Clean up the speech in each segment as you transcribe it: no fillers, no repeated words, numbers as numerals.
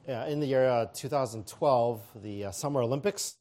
in the year 2012, the Summer Olympics,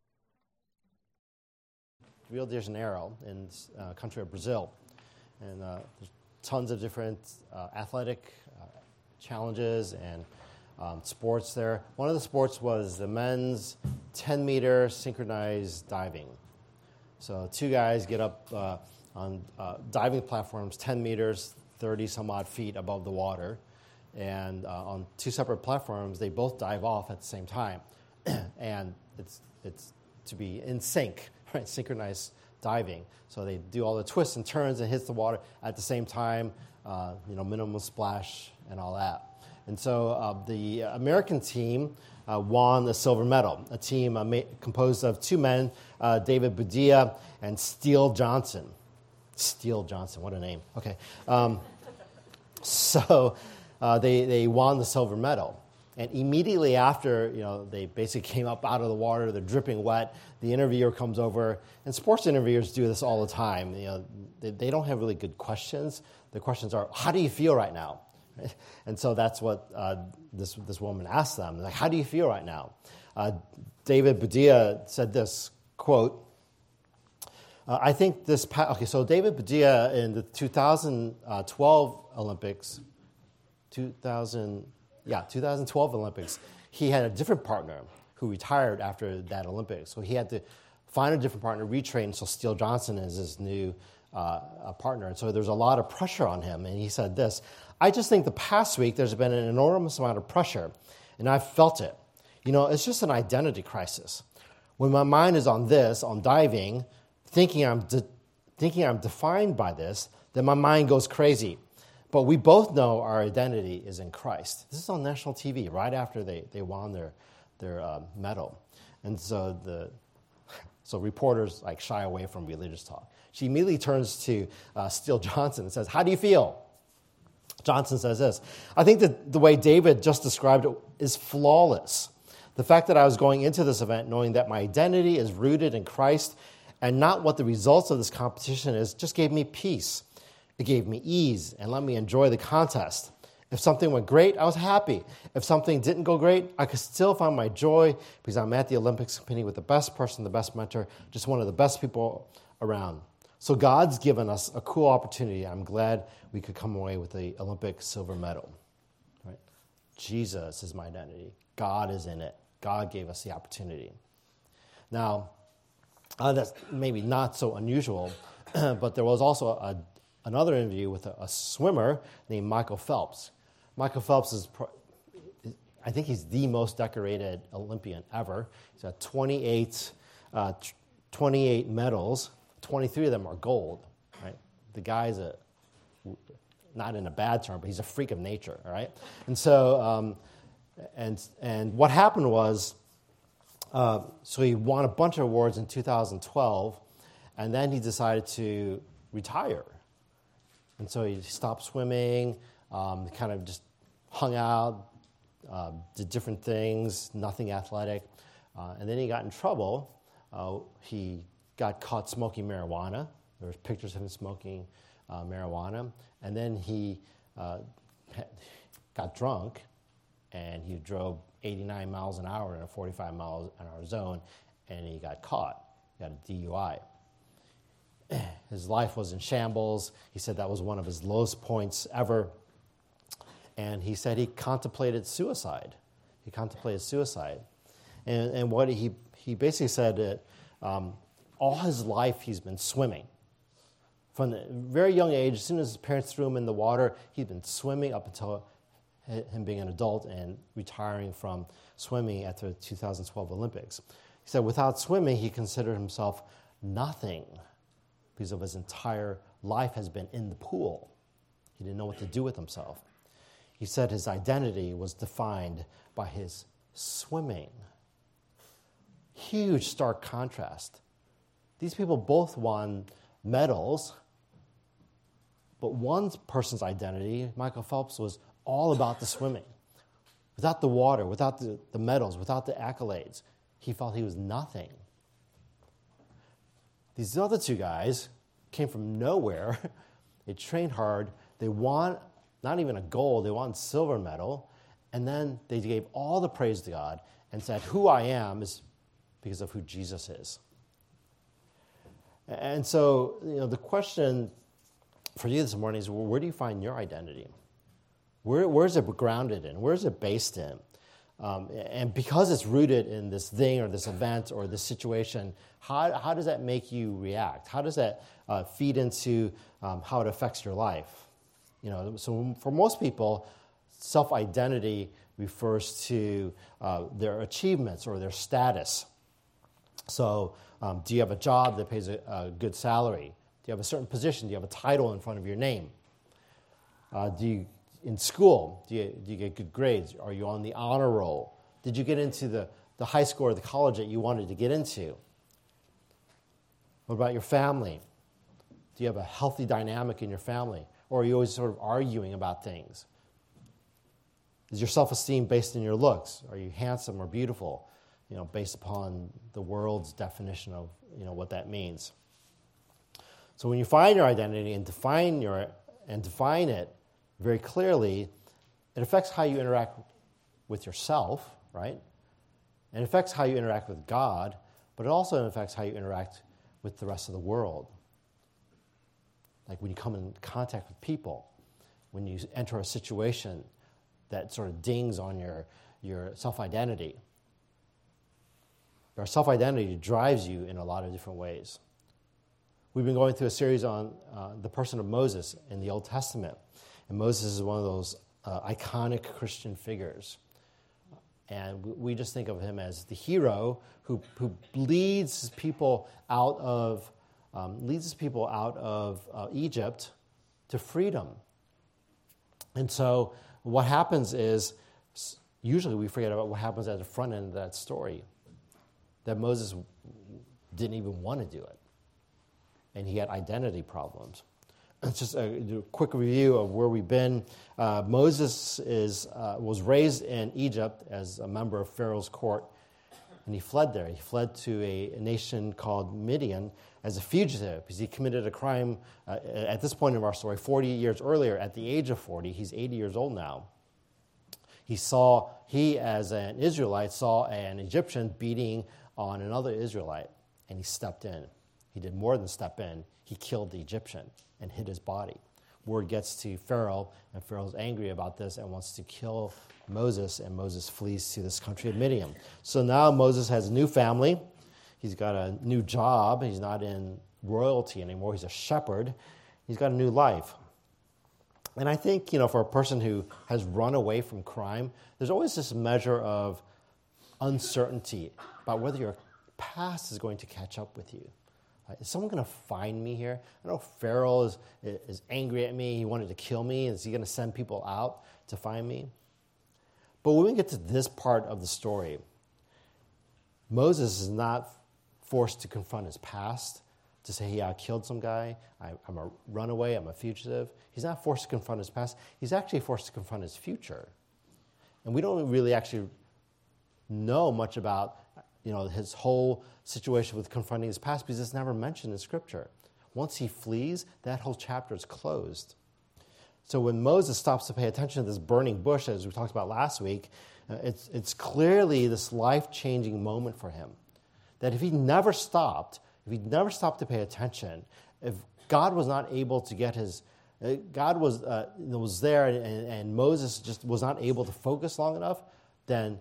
Rio de Janeiro in the country of Brazil. And there's tons of different athletic challenges and sports there. One of the sports was the men's 10-meter synchronized diving. So two guys get up on diving platforms 10 meters, 30-some-odd feet above the water. And on two separate platforms, they both dive off at the same time. And it's to be in sync, right? Synchronized diving. So they do all the twists and turns and hits the water at the same time, minimum splash and all that. And so the American team won the silver medal, a team composed of two men, David Budilla and Steele Johnson. Steele Johnson, what a name. Okay. So they won the silver medal. And immediately after, they basically came up out of the water, they're dripping wet, the interviewer comes over, and sports interviewers do this all the time. They don't have really good questions. The questions are, how do you feel right now? And so that's what this woman asked them. Like, how do you feel right now? David Budilla said this, quote, I think this... so David Budilla in the 2012 Olympics, 2012 Olympics, he had a different partner who retired after that Olympics. So he had to find a different partner, retrain, so Steele Johnson is his new partner. And so there's a lot of pressure on him. And he said this, I just think the past week there's been an enormous amount of pressure, and I've felt it. It's just an identity crisis. When my mind is on this, on diving, thinking I'm defined by this, then my mind goes crazy. But we both know our identity is in Christ. This is on national TV right after they won their medal. And so reporters shy away from religious talk. She immediately turns to Steele Johnson and says, how do you feel? Johnson says this, I think that the way David just described it is flawless. The fact that I was going into this event knowing that my identity is rooted in Christ and not what the results of this competition is just gave me peace. It gave me ease and let me enjoy the contest. If something went great, I was happy. If something didn't go great, I could still find my joy because I'm at the Olympics competing with the best person, the best mentor, just one of the best people around. So God's given us a cool opportunity. I'm glad we could come away with the Olympic silver medal. Right? Jesus is my identity. God is in it. God gave us the opportunity. Now, that's maybe not so unusual, but there was also another interview with a swimmer named Michael Phelps. Michael Phelps is, I think he's the most decorated Olympian ever. He's got 28 medals. 23 of them are gold, right? The guy's not in a bad term, but he's a freak of nature, all right? And so, and what happened was, so he won a bunch of awards in 2012, and then he decided to retire. And so he stopped swimming, kind of just hung out, did different things, nothing athletic. And then he got in trouble. He got caught smoking marijuana. There was pictures of him smoking marijuana. And then he got drunk, and he drove 89 miles an hour in a 45 miles an hour zone, and he got caught. He got a DUI. His life was in shambles. He said that was one of his lowest points ever. And he said he contemplated suicide. And what he basically said that all his life he's been swimming. From a very young age, as soon as his parents threw him in the water, he'd been swimming up until him being an adult and retiring from swimming after the 2012 Olympics. He said without swimming, he considered himself nothing because of his entire life has been in the pool. He didn't know what to do with himself. He said his identity was defined by his swimming. Huge, stark contrast. These people both won medals, but one person's identity, Michael Phelps, was all about the swimming. Without the water, without the medals, without the accolades, he felt he was nothing. These other two guys came from nowhere. They trained hard. They won not even a gold, they won silver medal, And then they gave all the praise to God and said, who I am is because of who Jesus is. And so, the question for you this morning is, well, where do you find your identity? Where is it grounded in? Where is it based in? And because it's rooted in this thing or this event or this situation, how does that make you react? How does that feed into how it affects your life? So for most people, self-identity refers to their achievements or their status. So do you have a job that pays a good salary? Do you have a certain position? Do you have a title in front of your name? In school, do you get good grades? Are you on the honor roll? Did you get into the high school or the college that you wanted to get into? What about your family? Do you have a healthy dynamic in your family? Or are you always sort of arguing about things? Is your self-esteem based in your looks? Are you handsome or beautiful? Based upon the world's definition of what that means. So when you find your identity and define it very clearly, it affects how you interact with yourself, right? And it affects how you interact with God, but it also affects how you interact with the rest of the world. Like when you come in contact with people, when you enter a situation that sort of dings on your self-identity. Our self-identity drives you in a lot of different ways. We've been going through a series on the person of Moses in the Old Testament. And Moses is one of those iconic Christian figures. And we just think of him as the hero who leads his people out of Egypt to freedom. And so what happens is, usually we forget about what happens at the front end of that story. That Moses didn't even want to do it. And he had identity problems. It's just a quick review of where we've been. Moses was raised in Egypt as a member of Pharaoh's court, and he fled there. He fled to a nation called Midian as a fugitive because he committed a crime at this point in our story 40 years earlier. At the age of 40, he's 80 years old now. He as an Israelite saw an Egyptian beating on another Israelite, and he stepped in. He did more than step in. He killed the Egyptian and hid his body. Word gets to Pharaoh, and Pharaoh's angry about this and wants to kill Moses, and Moses flees to this country of Midian. So now Moses has a new family. He's got a new job. He's not in royalty anymore. He's a shepherd. He's got a new life. And I think, for a person who has run away from crime, there's always this measure of uncertainty about whether your past is going to catch up with you. Is someone going to find me here? I know Pharaoh is angry at me. He wanted to kill me. Is he going to send people out to find me? But when we get to this part of the story, Moses is not forced to confront his past, to say, hey, I killed some guy. I'm a runaway. I'm a fugitive. He's not forced to confront his past. He's actually forced to confront his future. And we don't really actually know much about his whole situation with confronting his past because it's never mentioned in Scripture. Once he flees, that whole chapter is closed. So when Moses stops to pay attention to this burning bush, as we talked about last week, it's clearly this life-changing moment for him. That if he'd never stopped to pay attention, if God was not able to get God was there and Moses just was not able to focus long enough, then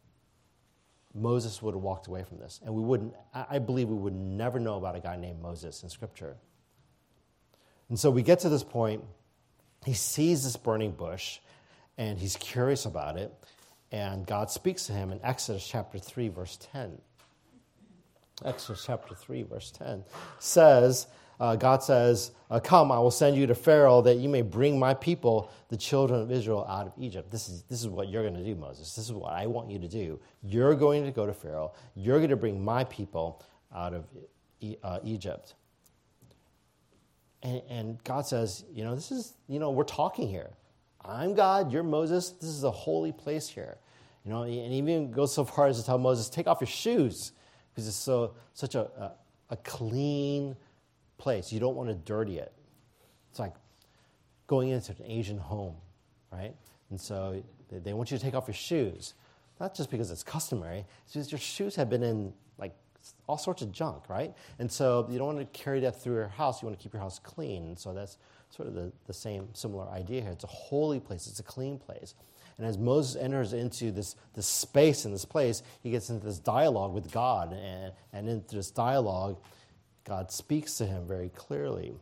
Moses would have walked away from this. And I believe we would never know about a guy named Moses in Scripture. And so we get to this point, he sees this burning bush, and he's curious about it, and God speaks to him in Exodus chapter 3, verse 10. Exodus chapter 3, verse 10 says, God says, come, I will send you to Pharaoh that you may bring my people, the children of Israel, out of Egypt. This is what you're going to do, Moses. This is what I want you to do. You're going to go to Pharaoh. You're going to bring my people out of Egypt. And God says, this is, we're talking here. I'm God, you're Moses. This is a holy place here. And even goes so far as to tell Moses, take off your shoes, because it's such a clean place. You don't want to dirty it. It's like going into an Asian home, right? And so They want you to take off your shoes. Not just because it's customary, it's because your shoes have been in like all sorts of junk, right? And so you don't want to carry that through your house. You want to keep your house clean. And so that's sort of the same similar idea here. It's a holy place. It's a clean place. And as Moses enters into this space in this place, he gets into this dialogue with God. And into this dialogue, God speaks to him very clearly.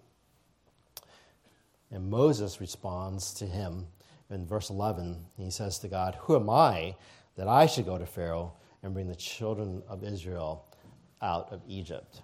And Moses responds to him in verse 11. He says to God, "Who am I that I should go to Pharaoh and bring the children of Israel out of Egypt?"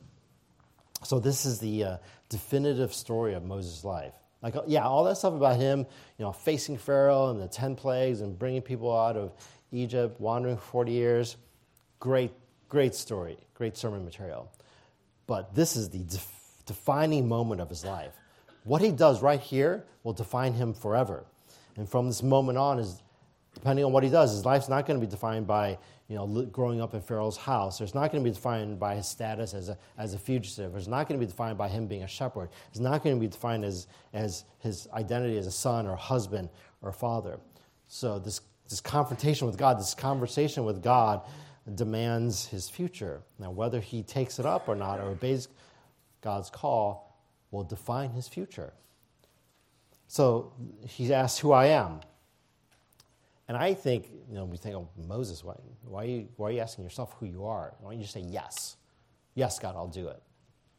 So this is the definitive story of Moses' life. Like, yeah, all that stuff about him, facing Pharaoh and the 10 plagues and bringing people out of Egypt, wandering for 40 years, great story, great sermon material. But this is the defining moment of his life. What he does right here will define him forever. And from this moment on, depending on what he does, his life's not going to be defined by growing up in Pharaoh's house. It's not going to be defined by his status as a fugitive. It's not going to be defined by him being a shepherd. It's not going to be defined as his identity as a son or husband or father. So this confrontation with God, this conversation with God demands his future. Now, whether he takes it up or not or obeys God's call will define his future. So he asks who I am. And I think, we think, oh, Moses, why are you asking yourself who you are? Why don't you just say yes? Yes, God, I'll do it.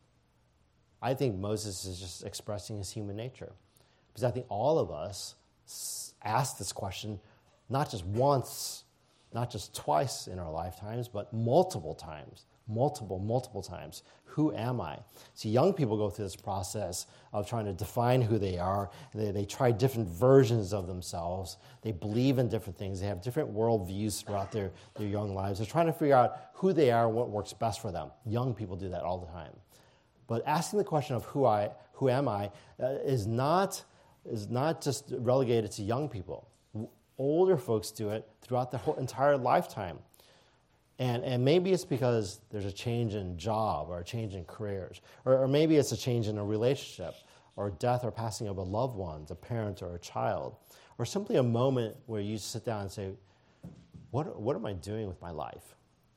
I think Moses is just expressing his human nature. Because I think all of us ask this question not just once, not just twice in our lifetimes, but multiple times. Multiple times. Who am I? See, young people go through this process of trying to define who they are. They try different versions of themselves. They believe in different things. They have different worldviews throughout their young lives. They're trying to figure out who they are and what works best for them. Young people do that all the time. But asking the question of who am I, is not just relegated to young people. Older folks do it throughout their whole entire lifetime. And maybe it's because there's a change in job or a change in careers. Or maybe it's a change in a relationship or death or passing of a loved one, a parent or a child. Or simply a moment where you sit down and say, what am I doing with my life?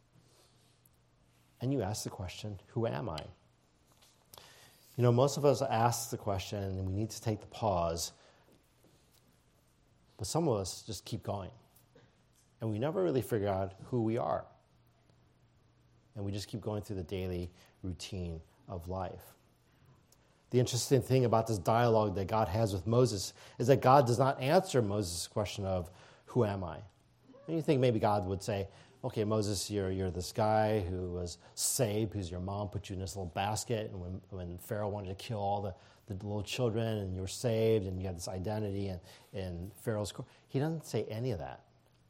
And you ask the question, who am I? Most of us ask the question and we need to take the pause. But some of us just keep going. And we never really figure out who we are. And we just keep going through the daily routine of life. The interesting thing about this dialogue that God has with Moses is that God does not answer Moses' question of, who am I? And you think maybe God would say, okay, Moses, you're this guy who was saved because your mom put you in this little basket, and when Pharaoh wanted to kill all the little children, and you were saved, and you had this identity in Pharaoh's court. He doesn't say any of that.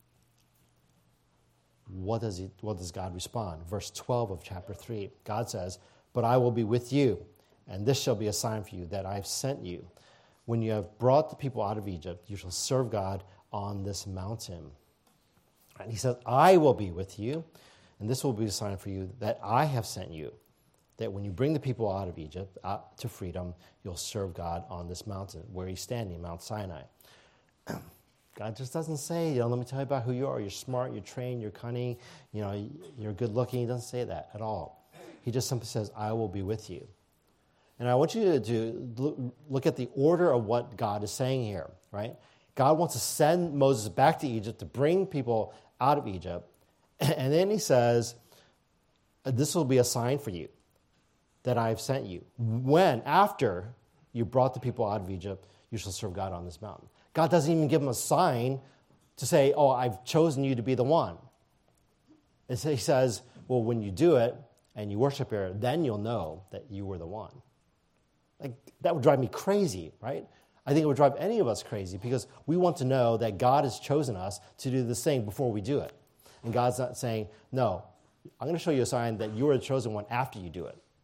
What does God respond? Verse 12 of chapter 3, God says, "But I will be with you, and this shall be a sign for you that I have sent you. When you have brought the people out of Egypt, you shall serve God on this mountain." And he says, "I will be with you, and this will be a sign for you that I have sent you, that when you bring the people out of Egypt out to freedom, you'll serve God on this mountain," where he's standing, Mount Sinai. God just doesn't say, let me tell you about who you are. You're smart, you're trained, you're cunning, you're good looking. He doesn't say that at all. He just simply says, "I will be with you." And I want you to look at the order of what God is saying here, right? God wants to send Moses back to Egypt to bring people out of Egypt. And then he says, "This will be a sign for you that I have sent you. After you brought the people out of Egypt, you shall serve God on this mountain." God doesn't even give him a sign to say, "Oh, I've chosen you to be the one." And so he says, well, when you do it and you worship here, then you'll know that you were the one. Like, that would drive me crazy, right? I think it would drive any of us crazy because we want to know that God has chosen us to do this thing before we do it. And God's not saying, "No, I'm going to show you a sign that you are the chosen one after you do it."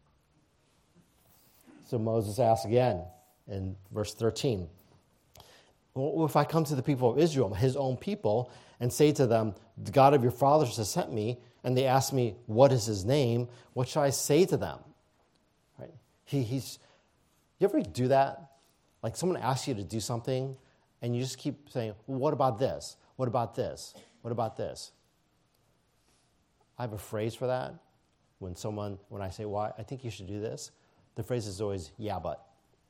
So Moses asks again in verse 13, "Well, if I come to the people of Israel, his own people, and say to them, 'The God of your fathers has sent me,' and they ask me, 'What is his name?' what shall I say to them?" Right? You ever do that? Like someone asks you to do something, and you just keep saying, well, what about this? What about this? What about this? I have a phrase for that. When I say, well, I think you should do this, the phrase is always, yeah, but.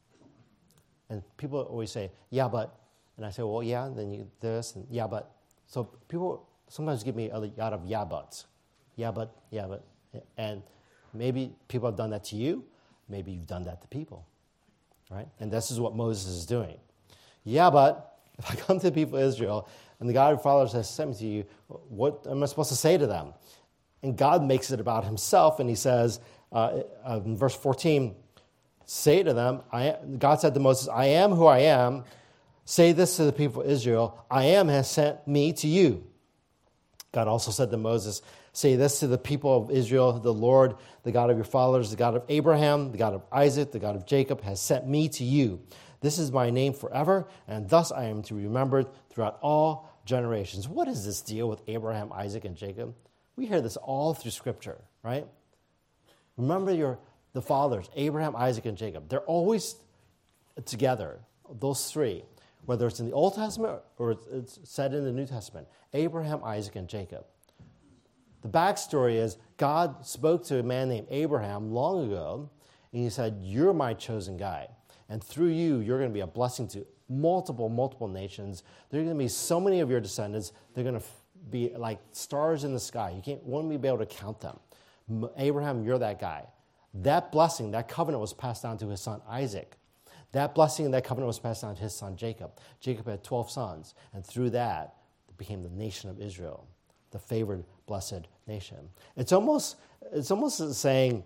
And people always say, yeah, but. And I say, well, yeah, then you this, and yeah, but. So people sometimes give me a lot of yeah, buts. Yeah, but, yeah, but. And maybe people have done that to you. Maybe you've done that to people, right? And this is what Moses is doing. Yeah, but if I come to the people of Israel and the God of fathers has sent me to you, what am I supposed to say to them? And God makes it about himself, and he says in verse 14, say to them, God said to Moses, I am who I am. Say this to the people of Israel, I am has sent me to you. God also said to Moses, say this to the people of Israel, the Lord, the God of your fathers, the God of Abraham, the God of Isaac, the God of Jacob, has sent me to you. This is my name forever, and thus I am to be remembered throughout all generations. What is this deal with Abraham, Isaac, and Jacob? We hear this all through Scripture, right? Remember the fathers, Abraham, Isaac, and Jacob. They're always together, those three, whether it's in the Old Testament or it's said in the New Testament. Abraham, Isaac, and Jacob. The backstory is God spoke to a man named Abraham long ago, and he said, you're my chosen guy. And through you, you're going to be a blessing to multiple nations. There are going to be so many of your descendants, they're going to be like stars in the sky. Won't be able to count them. Abraham, you're that guy. That blessing, that covenant was passed down to his son Isaac. That blessing and that covenant was passed down to his son Jacob. Jacob had 12 sons, and through that, it became the nation of Israel, the favored, blessed nation. It's almost saying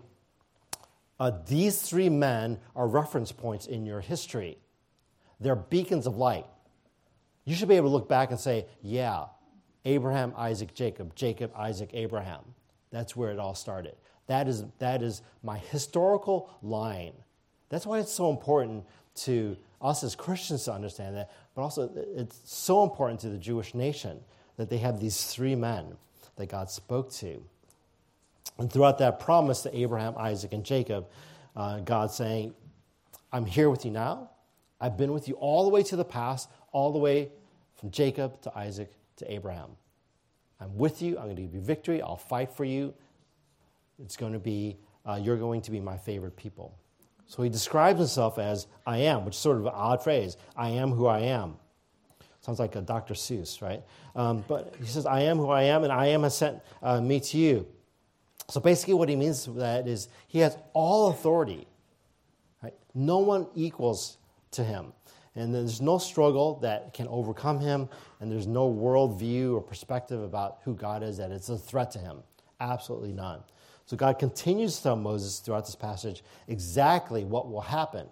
these three men are reference points in your history. They're beacons of light. You should be able to look back and say, yeah, Abraham, Isaac, Jacob, Jacob, Isaac, Abraham. That's where it all started. That is my historical line. That's why it's so important to us as Christians to understand that, but also it's so important to the Jewish nation that they have these three men that God spoke to. And throughout that promise to Abraham, Isaac, and Jacob, God saying, I'm here with you now. I've been with you all the way to the past, all the way from Jacob to Isaac to Abraham. I'm with you. I'm going to give you victory. I'll fight for you. It's going to be, you're going to be my favorite people. So he describes himself as I am, which is sort of an odd phrase. I am who I am. Sounds like a Dr. Seuss, right? But he says, I am who I am, and I am has sent me to you. So basically what he means by that is he has all authority. Right? No one equals to him. And there's no struggle that can overcome him, and there's no worldview or perspective about who God is that it's a threat to him. Absolutely none. So God continues to tell Moses throughout this passage exactly what will happen.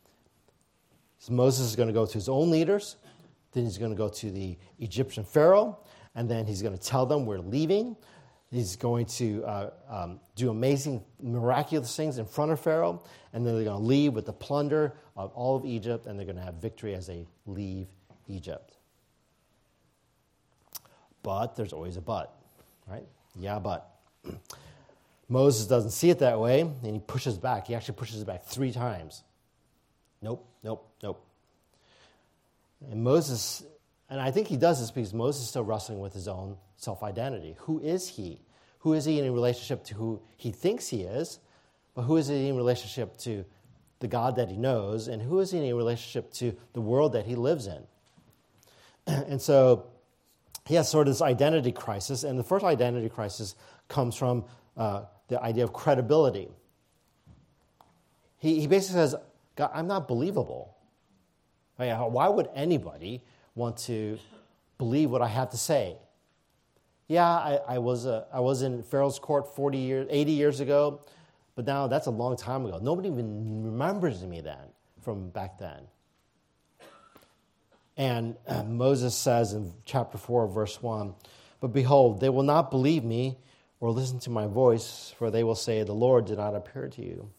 So Moses is going to go to his own leaders, then he's going to go to the Egyptian Pharaoh, and then he's going to tell them we're leaving. He's going to do amazing, miraculous things in front of Pharaoh, and then they're going to leave with the plunder of all of Egypt, and they're going to have victory as they leave Egypt. But there's always a but, right? Yeah, but. Moses doesn't see it that way, and he pushes back. He actually pushes it back 3 times. Nope. And Moses, and I think he does this because Moses is still wrestling with his own self-identity. Who is he? Who is he in relationship to who he thinks he is? But who is he in relationship to the God that he knows? And who is he in relationship to the world that he lives in? And so he has sort of this identity crisis. And the first identity crisis comes from the idea of credibility. He basically says, God, I'm not believable. Why would anybody want to believe what I have to say? Yeah, I was in Pharaoh's court 80 years ago, but now that's a long time ago. Nobody even remembers me from back then. And Moses says in chapter 4, verse 1, but behold, they will not believe me or listen to my voice, for they will say, the Lord did not appear to you.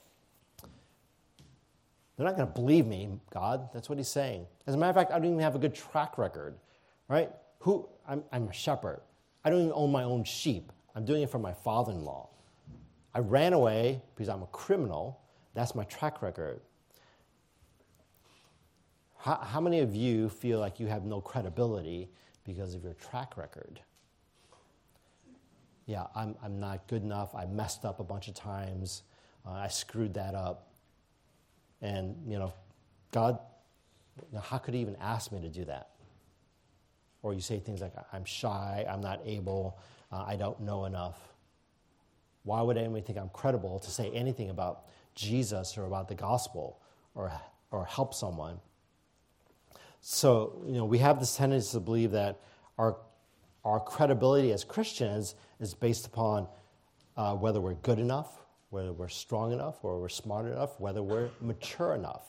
They're not going to believe me, God. That's what he's saying. As a matter of fact, I don't even have a good track record, right? I'm a shepherd. I don't even own my own sheep. I'm doing it for my father-in-law. I ran away because I'm a criminal. That's my track record. How many of you feel like you have no credibility because of your track record? Yeah, I'm not good enough. I messed up a bunch of times. I screwed that up. And, God, how could he even ask me to do that? Or you say things like, I'm shy, I'm not able, I don't know enough. Why would anyone think I'm credible to say anything about Jesus or about the gospel or help someone? So, we have this tendency to believe that our credibility as Christians is based upon whether we're good enough, whether we're strong enough, or we're smart enough, whether we're mature enough.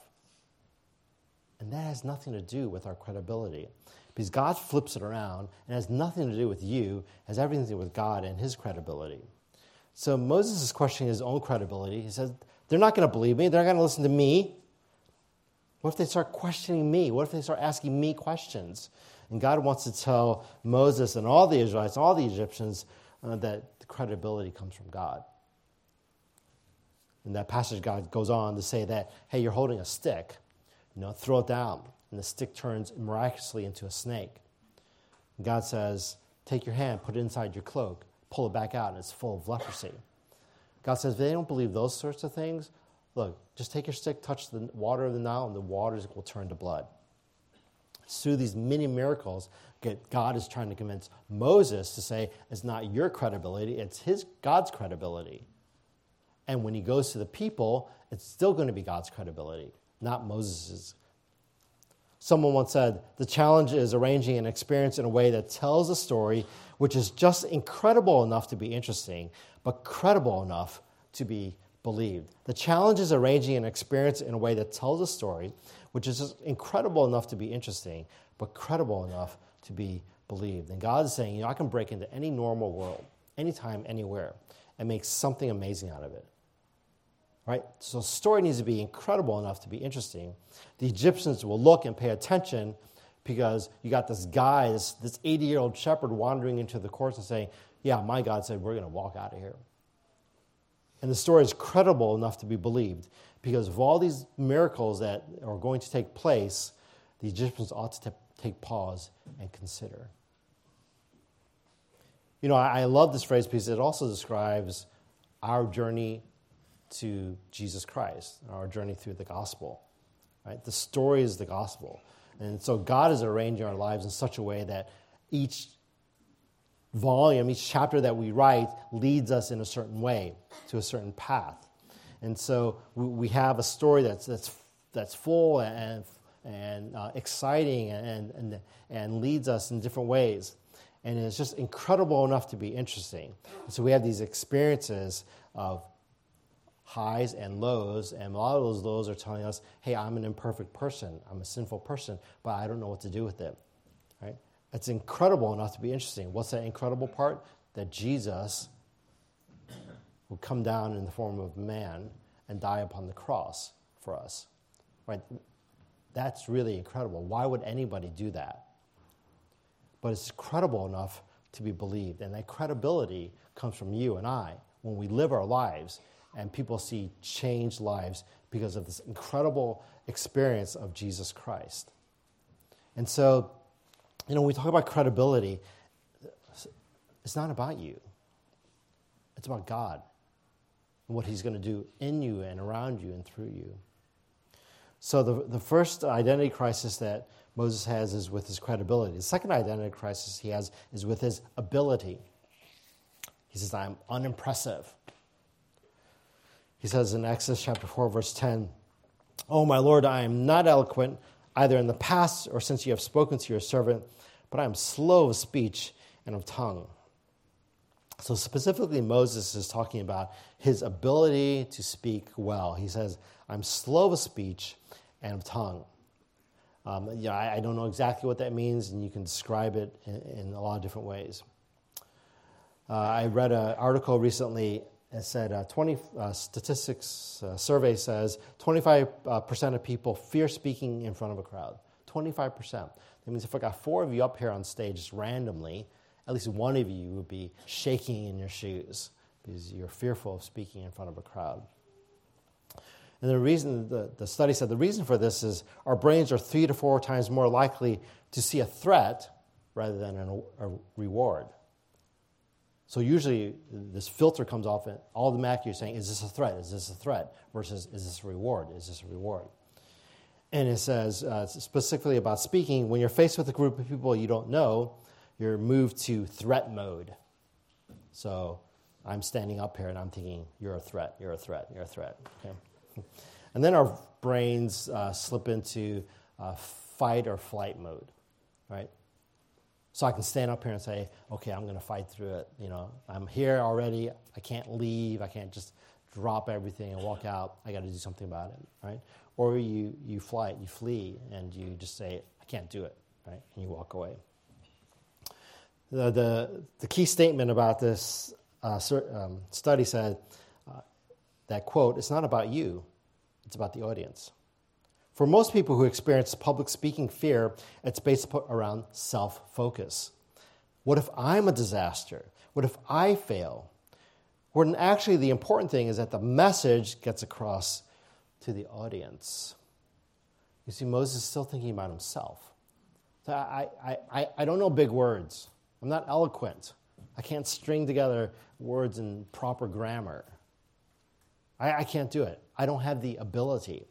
And that has nothing to do with our credibility. Because God flips it around and has nothing to do with you, it has everything to do with God and his credibility. So Moses is questioning his own credibility. He says, they're not going to believe me. They're not going to listen to me. What if they start questioning me? What if they start asking me questions? And God wants to tell Moses and all the Israelites, all the Egyptians, that the credibility comes from God. In that passage, God goes on to say that, hey, you're holding a stick. Throw it down. And the stick turns miraculously into a snake. And God says, take your hand, put it inside your cloak, pull it back out, and it's full of leprosy. God says, if they don't believe those sorts of things, look, just take your stick, touch the water of the Nile, and the waters will turn to blood. Through these many miracles, God is trying to convince Moses to say, it's not your credibility, it's God's credibility. And when he goes to the people, it's still going to be God's credibility, not Moses's. Someone once said, the challenge is arranging an experience in a way that tells a story which is just incredible enough to be interesting, but credible enough to be believed. The challenge is arranging an experience in a way that tells a story which is just incredible enough to be interesting, but credible enough to be believed. And God is saying, I can break into any normal world, anytime, anywhere, and make something amazing out of it. Right? So the story needs to be incredible enough to be interesting. The Egyptians will look and pay attention because you got this guy, this 80-year-old shepherd wandering into the courts and saying, yeah, my God said we're going to walk out of here. And the story is credible enough to be believed because of all these miracles that are going to take place, the Egyptians ought to take pause and consider. I love this phrase because it also describes our journey to Jesus Christ, our journey through the gospel. Right? The story is the gospel. And so God is arranging our lives in such a way that each volume, each chapter that we write leads us in a certain way, to a certain path. And so we have a story that's full and exciting and leads us in different ways. And it's just incredible enough to be interesting. And so we have these experiences of highs and lows, and a lot of those lows are telling us, hey, I'm an imperfect person, I'm a sinful person, but I don't know what to do with it. Right? It's incredible enough to be interesting. What's that incredible part? That Jesus would come down in the form of man and die upon the cross for us. Right? That's really incredible. Why would anybody do that? But it's credible enough to be believed, and that credibility comes from you and I when we live our lives and people see changed lives because of this incredible experience of Jesus Christ. And so, when we talk about credibility, it's not about you. It's about God and what he's going to do in you and around you and through you. So the first identity crisis that Moses has is with his credibility. The second identity crisis he has is with his ability. He says, I'm unimpressive. He says in Exodus chapter 4, verse 10, "Oh, my Lord, I am not eloquent, either in the past or since you have spoken to your servant, but I am slow of speech and of tongue." So specifically, Moses is talking about his ability to speak well. He says, I'm slow of speech and of tongue. I don't know exactly what that means, and you can describe it in a lot of different ways. I read an article recently. It said statistics survey says 25% of people fear speaking in front of a crowd. 25%. That means if I got 4 of you up here on stage just randomly, at least one of you would be shaking in your shoes because you're fearful of speaking in front of a crowd. And the reason, the study said the reason for this is our brains are 3 to 4 times more likely to see a threat rather than a reward. So usually this filter comes off and automatically you're saying, is this a threat? Is this a threat? Versus, is this a reward? Is this a reward? And it says specifically about speaking, when you're faced with a group of people you don't know, you're moved to threat mode. So I'm standing up here and I'm thinking, you're a threat, you're a threat, you're a threat. Okay? And then our brains slip into fight or flight mode, right? So I can stand up here and say, okay, I'm going to fight through it. You know, I'm here already. I can't leave. I can't just drop everything and walk out. I got to do something about it, right? Or you flee, and you just say, I can't do it, right? And you walk away. The key statement about this study said that, quote, it's not about you, it's about the audience. For most people who experience public speaking fear, it's based around self-focus. What if I'm a disaster? What if I fail? When actually the important thing is that the message gets across to the audience. You see, Moses is still thinking about himself. I don't know big words. I'm not eloquent. I can't string together words in proper grammar. I can't do it. I don't have the ability.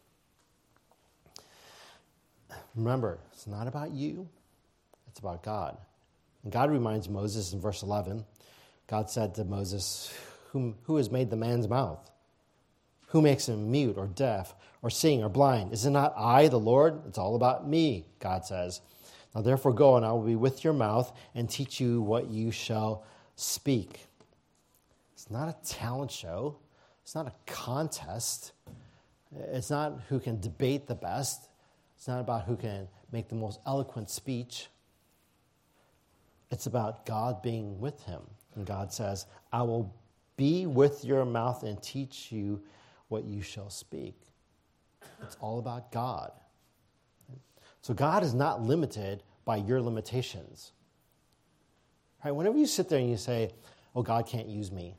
Remember, it's not about you. It's about God. And God reminds Moses in verse 11, God said to Moses, who has made the man's mouth? Who makes him mute or deaf or seeing or blind? Is it not I, the Lord? It's all about me, God says. Now therefore go, and I will be with your mouth and teach you what you shall speak. It's not a talent show. It's not a contest. It's not who can debate the best. It's not about who can make the most eloquent speech. It's about God being with him. And God says, I will be with your mouth and teach you what you shall speak. It's all about God. So God is not limited by your limitations. Right? Whenever you sit there and you say, oh, God can't use me.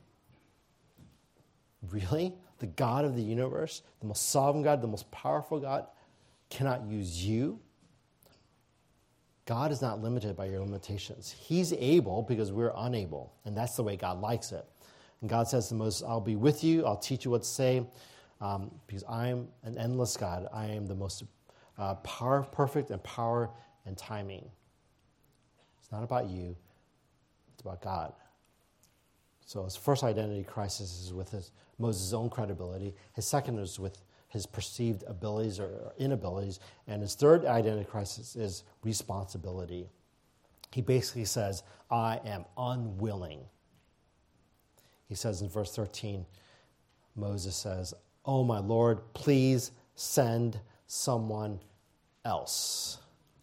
Really? The God of the universe, the most sovereign God, the most powerful God, cannot use you? God is not limited by your limitations. He's able because we're unable, and that's the way God likes it. And God says to Moses, I'll be with you, I'll teach you what to say, because I'm an endless God. I am the most perfect in power and timing. It's not about you, it's about God. So his first identity crisis is with Moses' own credibility. His second is with his perceived abilities or inabilities. And his third identity crisis is responsibility. He basically says, I am unwilling. He says in verse 13, Moses says, oh, my Lord, please send someone else.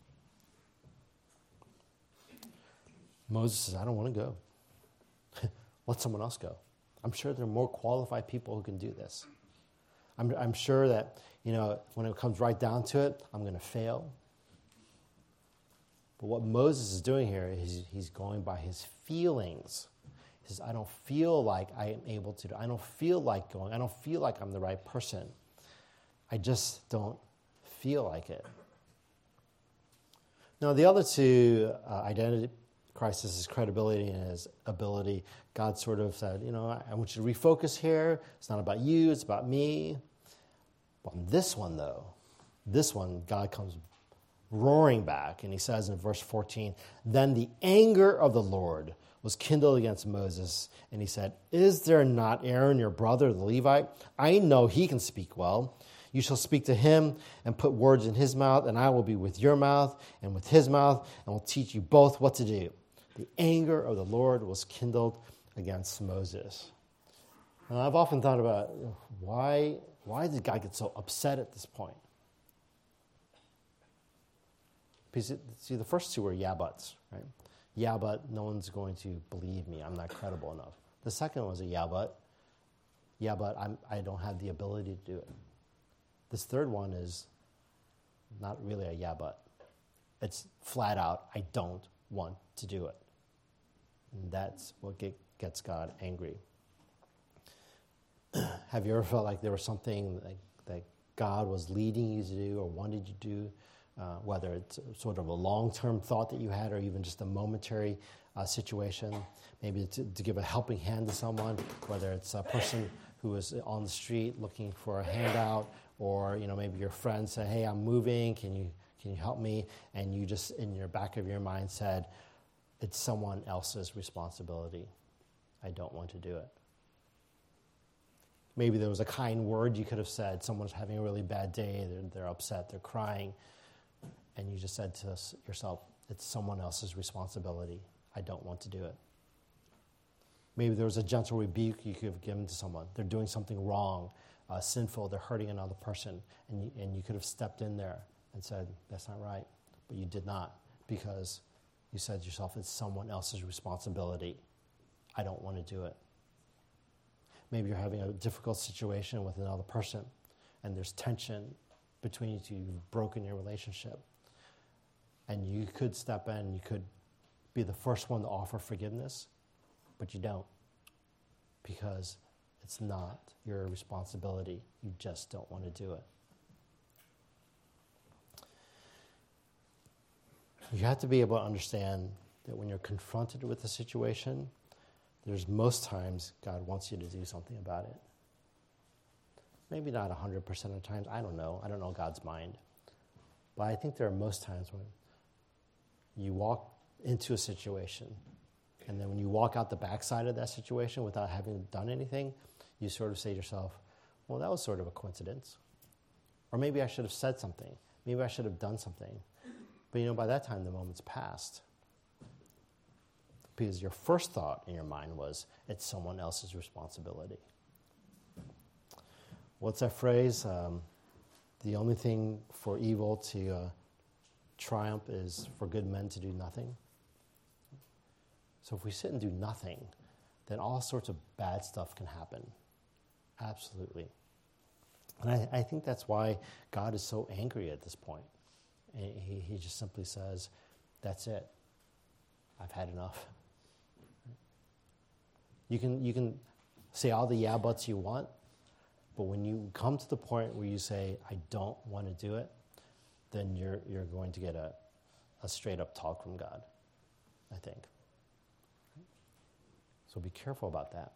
Moses says, I don't want to go. Let someone else go. I'm sure there are more qualified people who can do this. I'm sure that, when it comes right down to it, I'm going to fail. But what Moses is doing here is he's going by his feelings. He says, I don't feel like I am able to do it. I don't feel like going. I don't feel like I'm the right person. I just don't feel like it. Now, the other two identity crisis is credibility and his ability. God sort of said, I want you to refocus here. It's not about you, it's about me. But on this one, God comes roaring back, and he says in verse 14, then the anger of the Lord was kindled against Moses, and he said, is there not Aaron, your brother, the Levite? I know he can speak well. You shall speak to him and put words in his mouth, and I will be with your mouth and with his mouth, and will teach you both what to do. The anger of the Lord was kindled against Moses. And I've often thought about why did God get so upset at this point? Because, see, the first two were yeah buts, right? Yeah, but no one's going to believe me. I'm not credible enough. The second was a yeah, but I don't have the ability to do it. This third one is not really a yeah, but. It's flat out, I don't want to do it. And that's what gets God angry. Have you ever felt like there was something that God was leading you to do or wanted you to do, whether it's sort of a long-term thought that you had or even just a momentary situation, maybe to give a helping hand to someone, whether it's a person who is on the street looking for a handout, or maybe your friend said, hey, I'm moving, can you help me? And you just, in your back of your mind, said, it's someone else's responsibility. I don't want to do it. Maybe there was a kind word you could have said. Someone's having a really bad day, they're upset, they're crying, and you just said to yourself, it's someone else's responsibility. I don't want to do it. Maybe there was a gentle rebuke you could have given to someone. They're doing something wrong, sinful, they're hurting another person, and you could have stepped in there and said, that's not right. But you did not, because you said to yourself, it's someone else's responsibility. I don't want to do it. Maybe you're having a difficult situation with another person, and there's tension between you two. You've broken your relationship. And you could step in, you could be the first one to offer forgiveness, but you don't, because it's not your responsibility. You just don't want to do it. You have to be able to understand that when you're confronted with a situation, there's most times God wants you to do something about it. Maybe not 100% of the times. I don't know. I don't know God's mind. But I think there are most times when you walk into a situation, and then when you walk out the backside of that situation without having done anything, you sort of say to yourself, well, that was sort of a coincidence. Or maybe I should have said something. Maybe I should have done something. But by that time, the moment's passed. Because your first thought in your mind was, it's someone else's responsibility. What's that phrase? The only thing for evil to triumph is for good men to do nothing. So if we sit and do nothing, then all sorts of bad stuff can happen. Absolutely. And I think that's why God is so angry at this point. He just simply says, that's it. I've had enough. You can say all the yeah buts you want, but when you come to the point where you say, I don't want to do it, then you're going to get a straight up talk from God, I think. So be careful about that.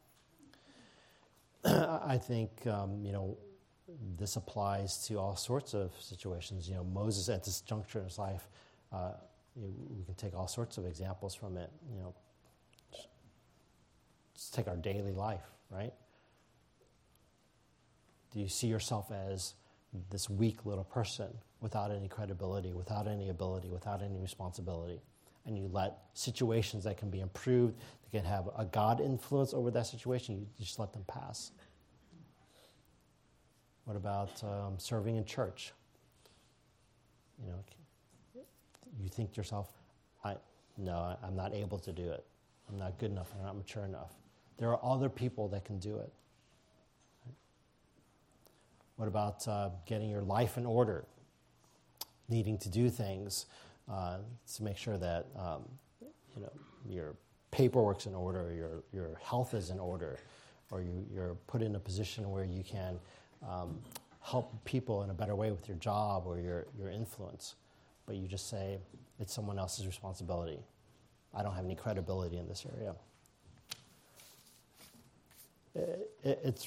I think, this applies to all sorts of situations. Moses at this juncture in his life, we can take all sorts of examples from it. Just take our daily life, right? Do you see yourself as this weak little person without any credibility, without any ability, without any responsibility? And you let situations that can be improved, that can have a God influence over that situation, you just let them pass. What about serving in church? You think to yourself, I'm not able to do it. I'm not good enough. I'm not mature enough. There are other people that can do it. Right? What about getting your life in order? Needing to do things to make sure that your paperwork's in order, your health is in order, or you're put in a position where you can help people in a better way with your job or your influence. But you just say, it's someone else's responsibility. I don't have any credibility in this area. It's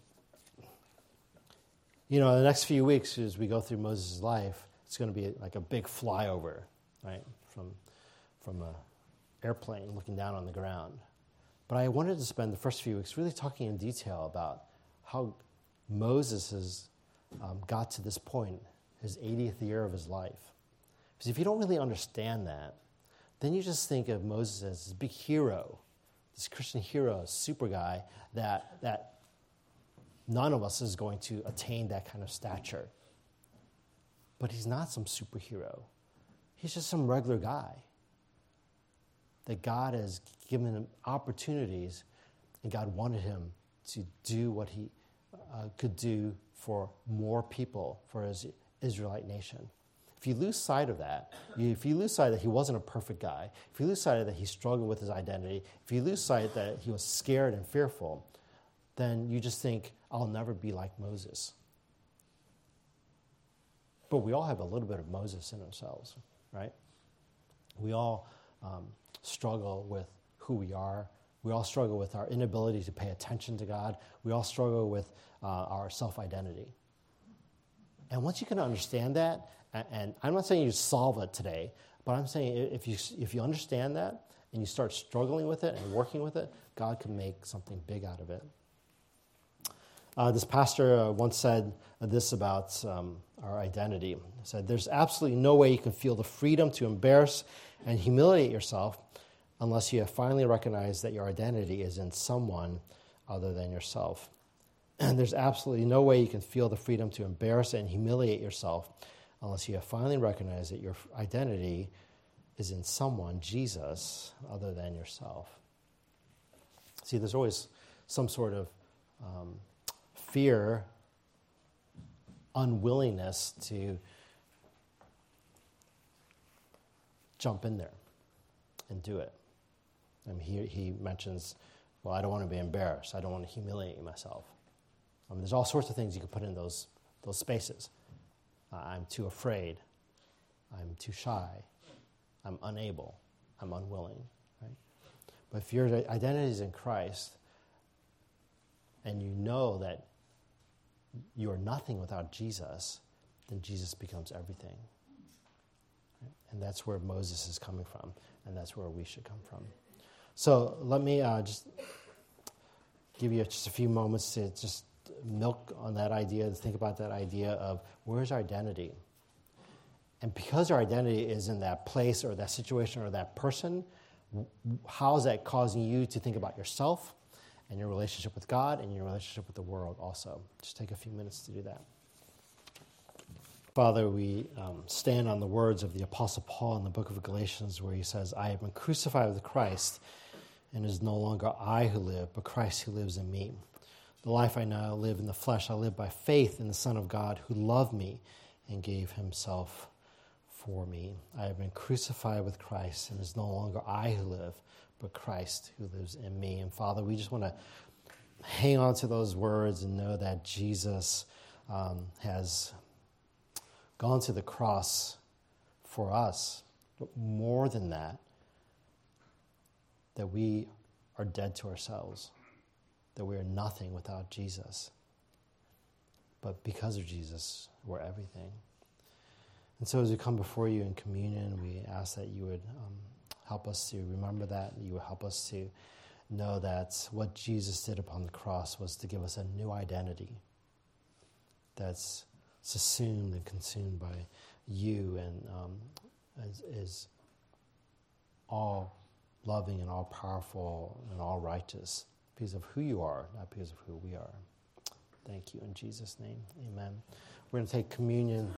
the next few weeks as we go through Moses' life, it's going to be like a big flyover, right, from an airplane looking down on the ground. But I wanted to spend the first few weeks really talking in detail about how Moses has got to this point, his 80th year of his life. Because if you don't really understand that, then you just think of Moses as this big hero, this Christian hero, super guy, that none of us is going to attain that kind of stature. But he's not some superhero. He's just some regular guy that God has given him opportunities, and God wanted him to do what he could do for more people, for his Israelite nation. If you lose sight of that, if you lose sight that he wasn't a perfect guy, if you lose sight that he struggled with his identity, if you lose sight that he was scared and fearful, then you just think, I'll never be like Moses. But we all have a little bit of Moses in ourselves, right? We all struggle with who we are. We all struggle with our inability to pay attention to God. We all struggle with our self-identity. And once you can understand that, and I'm not saying you solve it today, but I'm saying if you understand that and you start struggling with it and working with it, God can make something big out of it. This pastor once said this about our identity. He said, there's absolutely no way you can feel the freedom to embarrass and humiliate yourself unless you have finally recognized that your identity is in someone other than yourself. And there's absolutely no way you can feel the freedom to embarrass and humiliate yourself unless you have finally recognized that your identity is in someone, Jesus, other than yourself. See, there's always some sort of fear, unwillingness to jump in there and do it. I mean, he mentions, well, I don't want to be embarrassed. I don't want to humiliate myself. I mean, there's all sorts of things you can put in those spaces. I'm too afraid. I'm too shy. I'm unable. I'm unwilling. Right? But if your identity is in Christ, and you know that you are nothing without Jesus, then Jesus becomes everything. Right? And that's where Moses is coming from, and that's where we should come from. So let me just give you just a few moments to just milk on that idea, to think about that idea of where's our identity. And because our identity is in that place or that situation or that person, how is that causing you to think about yourself and your relationship with God and your relationship with the world also? Just take a few minutes to do that. Father, we stand on the words of the Apostle Paul in the book of Galatians where he says, I have been crucified with Christ, and it is no longer I who live, but Christ who lives in me. The life I now live in the flesh, I live by faith in the Son of God who loved me and gave himself for me. I have been crucified with Christ, and it is no longer I who live, but Christ who lives in me. And Father, we just want to hang on to those words and know that Jesus has gone to the cross for us. But more than that we are dead to ourselves, that we are nothing without Jesus. But because of Jesus, we're everything. And so as we come before you in communion, we ask that you would help us to remember that. You would help us to know that what Jesus did upon the cross was to give us a new identity that's subsumed and consumed by you and is all loving and all powerful and all righteous because of who you are, not because of who we are. Thank you in Jesus' name. Amen. We're going to take communion.